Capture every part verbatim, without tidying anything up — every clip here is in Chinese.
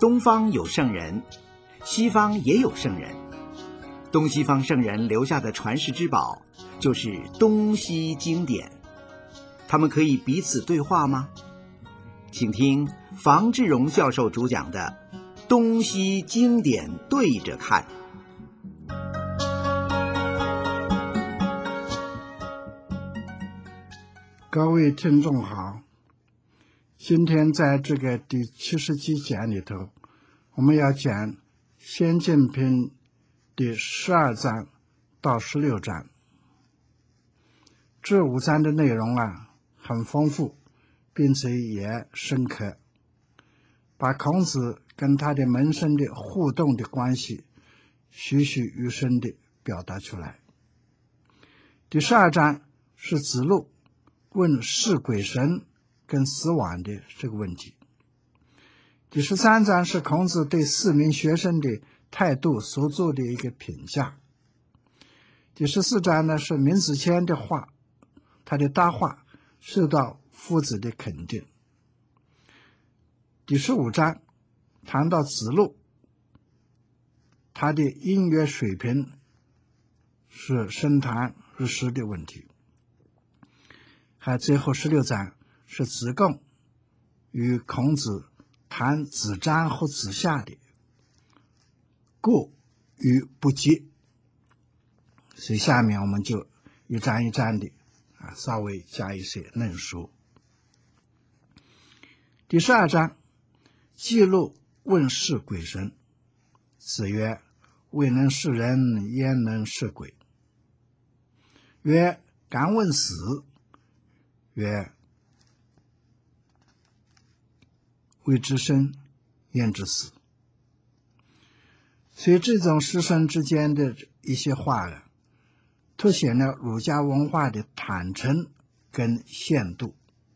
东方有圣人，西方也有圣人。东西方圣人留下的传世之宝，就是东西经典。他们可以彼此对话吗？请听房志荣教授主讲的《东西经典对着看》。 各位听众好，今天在这个第七十七讲里头，我们要讲《先进篇》第十二章到十六章。这五章的内容啊，很丰富，并且也深刻，把孔子跟他的门生的互动的关系栩栩如生地表达出来。第十二章是子路问是鬼神跟死亡的这个问题。第十三章是孔子对四名学生的态度所做的一个评价。第十四章呢是闵子骞的话，他的答话受到夫子的肯定。第十五章谈到子路，他的音乐水平是升堂入室的问题。还最后十六章是子贡与孔子谈子张和子夏的过与不及，所以下面我们就一章一章的啊稍微加一些论述。第十二章记录问世鬼神，子曰：未能是人，焉能是鬼？曰：敢问死。曰：未知生，焉知死？所以这种师生之间的一些话啊，凸显了儒家文化的坦诚跟限度。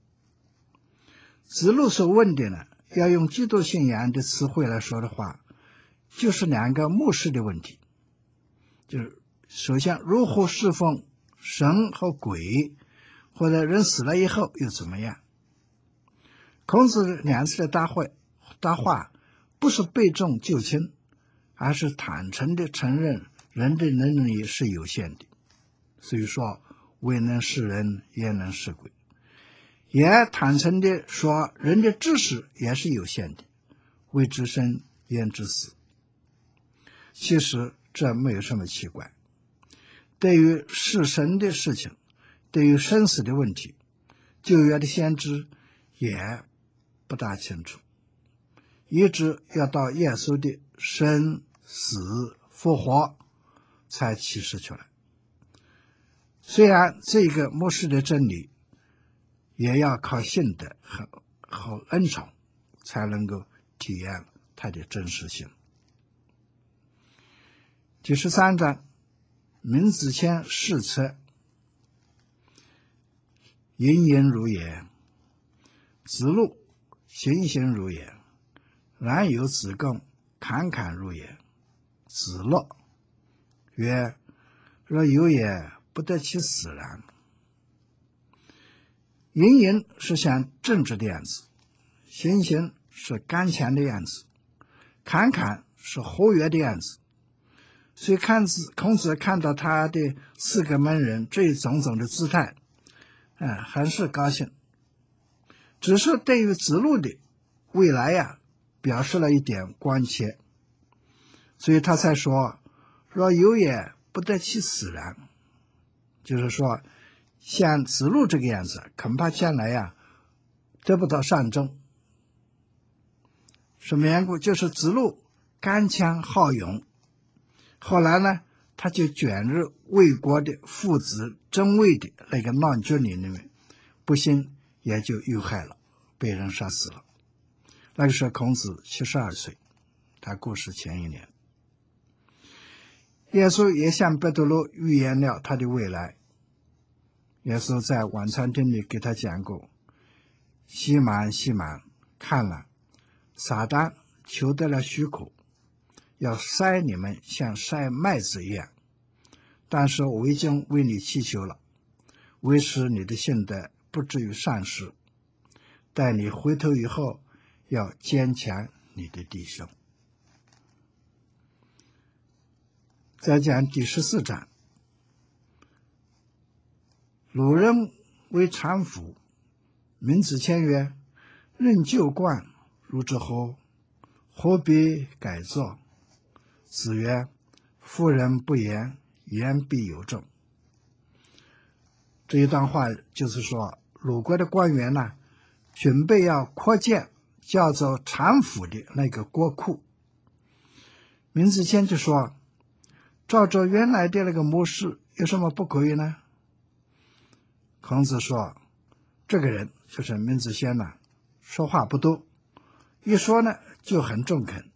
子路所问的呢，要用基督信仰的词汇来说的话，就是两个目视的问题，就是首先如何侍奉神和鬼，或者人死了以后又怎么样？孔子两次的答会答话不是避重就轻，而是坦诚地承认人的能力是有限的。所以说未能是人，焉能是鬼？也坦诚地说人的知识也是有限的，未知生，焉知死？其实这没有什么奇怪。对于是神的事情，对于生死的问题，旧约的先知也不大清楚，一直要到耶稣的生死复活才启示出来。虽然这个末世的真理也要靠信德和和恩宠才能够体验它的真实性。第十三章闵子骞试策，隐隐如也，子路行行如也，然有子贡侃侃如也。子乐曰：若有也，不得其死然。隐隐是像正直的样子，行行是刚强的样子，侃侃是活跃的样子。所以看子孔子看到他的四个门人这种种的姿态，嗯，很是高兴。只是对于子路的未来呀，表示了一点关切，所以他才说：若有也，不得其死然。就是说像子路这个样子，恐怕将来呀得不到善终。什么缘故？就是子路刚强好勇，后来呢他就卷入魏国的父子争位的那个乱局里面，不幸也就遇害了，被人杀死了。那个时候孔子七十二岁，他过世前一年。耶稣也向伯多禄预言了他的未来。耶稣在晚餐厅里给他讲过：西满西满，看了，撒旦求得了许可，要筛你们像筛麦子一样，但是我已经为你祈求了，为使你的信德不至于丧失。待你回头以后，要坚强你的弟兄。再讲第十四章，鲁人为搀扶，民子谦曰：任旧惯如之后，何必改造？子曰：妇人不言，言必有证。这一段话就是说，鲁国的官员呢，准备要扩建叫做搀扶的那个国库。民子谦就说，照着原来的那个模式，有什么不可以呢？孔子说，这个人就是民子谦呢，说话不多，一说呢就很中肯。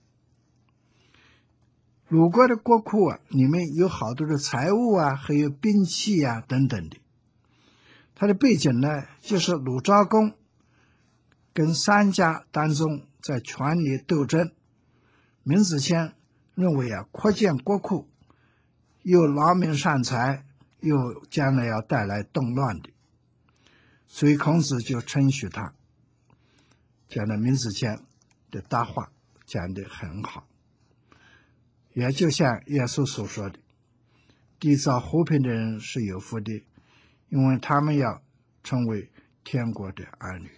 鲁国的国库啊，里面有好多的财物啊，还有兵器啊等等的。它的背景呢，就是鲁昭公跟三家当中在权力斗争。民子谦认为啊，扩建国库又劳民伤财，又将来要带来动乱的，所以孔子就称许他，讲的民子谦的大话讲得很好。也就像耶稣所说的，缔造和平的人是有福的，因为他们要成为天国的儿女。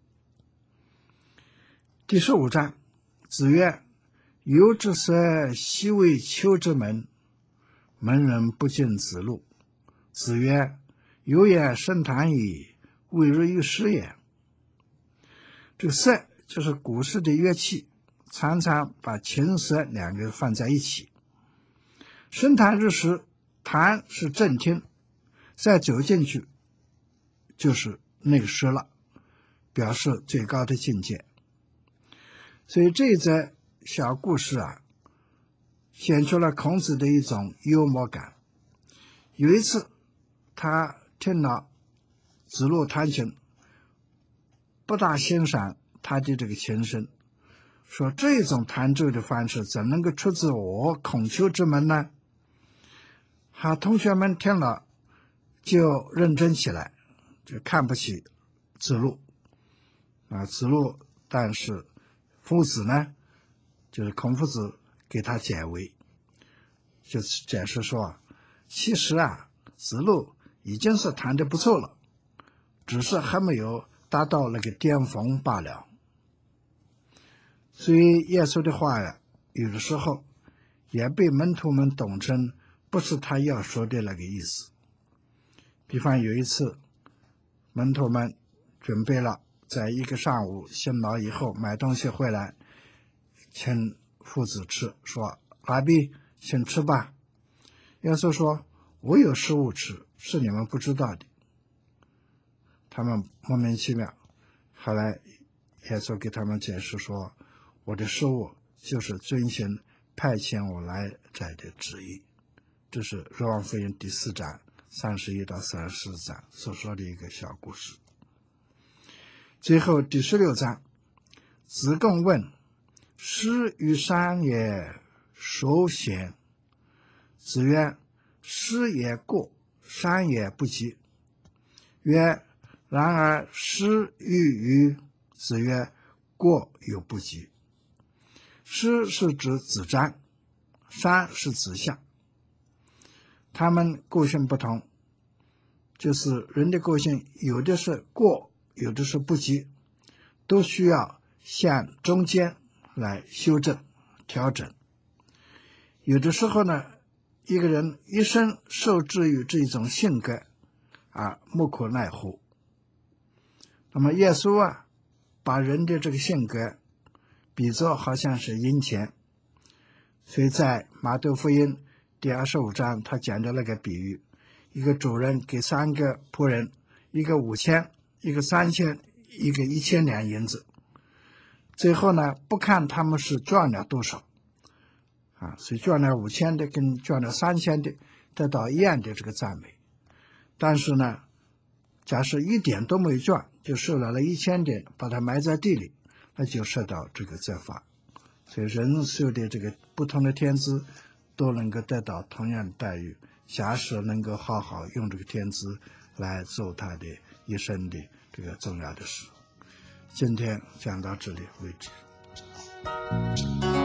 第十五章，子曰：由之色，昔为丘之门，门人不进子路。子曰：有也深谈矣，未日于师也。这个瑟就是古时的乐器，常常把琴瑟两个放在一起。深谈日时，弹是正听，再走进去就是内师了，表示最高的境界。所以这则小故事啊，显出了孔子的一种幽默感。有一次他听了子路弹琴，不大欣赏他的这个琴声，说这种弹奏的方式怎能够出自我孔丘之门呢？好，同学们听了就认真起来，就看不起子路啊。子路但是夫子呢，就是孔夫子给他解围，就是解释说，其实啊，子路已经是弹得不错了，只是还没有达到那个巅峰罢了。所以耶稣的话呀，有的时候也被门徒们懂成不是他要说的那个意思。比方有一次，门徒们准备了在一个上午辛劳以后买东西回来，请父子吃，说拉比，请吃吧。耶稣说，我有食物吃，是你们不知道的。他们莫名其妙，后来耶稣给他们解释说，我的食物就是遵行派遣我来者的旨意。这是若望福音第四章三十一到三十四章所说的一个小故事。最后第十六章，子贡问：师与山也孰贤？子曰：师也过，山也不及。曰：然而师欲于？子曰：过犹不及。师是指子张，山是子夏。他们个性不同，就是人的个性有的是过，有的是不及，都需要向中间来修正调整。有的时候呢，一个人一生受制于这种性格啊，无可奈何。那么耶稣啊，把人的这个性格比作好像是银钱，所以在马窦福音第二十五章他讲的那个比喻，一个主人给三个仆人，一个五千，一个三千，一个一千两银子，最后呢，不看他们是赚了多少啊，所以赚了五千的跟赚了三千的得到一样的这个赞美。但是呢，假设一点都没赚，就收来了一千点，把它埋在地里，那就受到这个责罚。所以人受的这个不同的天资都能够得到同样的待遇，假使能够好好用这个天资来做他的一生的这个重要的事。今天讲到这里为止。 拜。